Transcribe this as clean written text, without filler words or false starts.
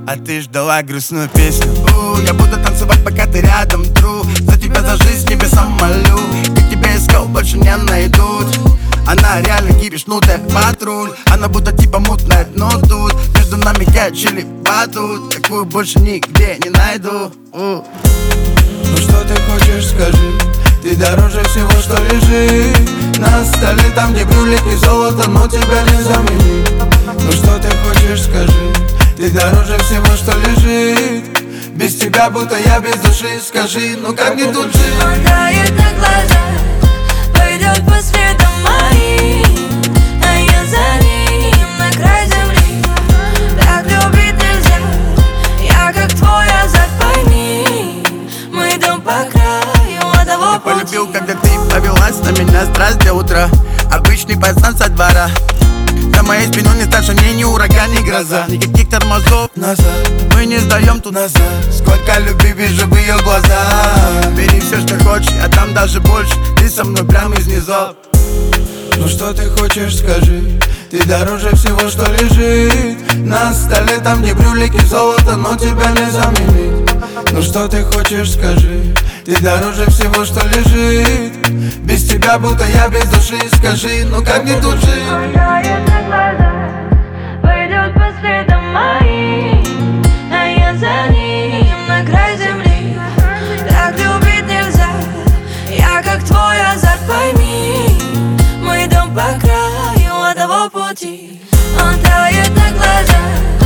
А ты ждала грустную песню. Я буду танцевать, пока ты рядом, true. За тебя за жизнь небесам молю. Как тебя искал, больше не найдут. Она реально кипишнутая патруль. Она будто типа мутная, но тут между нами качели батут. Такую больше нигде не найду. Ну что ты хочешь, скажи? Ты дороже всего, что лежит на столе, там где брюлик и золото, но тебя не заменить. Ну что ты хочешь, скажи? Ты дороже всего, что лежит. Без тебя будто я без души. Скажи, ну как мне тут жить? Он тает на глазах, пойдет по следам моим, а я за ним на край земли. Так любить нельзя, я как твой азарт, пойми. Мы идем по краю одного пути. Полюбил, когда ты повелась на меня страсть до утра. Обычный пацан со двора. За моей спиной не старше, мне ни ураган, ни гроза. Никаких тормозов Назад, мы не сдаем тут назад. Сколько любви вижу в ее глазах. Бери все, что хочешь, а там даже больше. Ты со мной прямо из низов. Ну что ты хочешь, скажи? Ты дороже всего, что лежит на столе, там где брюлик и золото, но тебя не заменить. Ну что ты хочешь, скажи? Ты дороже всего, что лежит. Без тебя будто я без души. Скажи, ну как мне тут жить? Он тает на глазах, пойдет по следам моим, а я за ним на край земли. Так любить нельзя, я как твой азарт, пойми. Мы идем по краю одного пути. Он тает на глазах,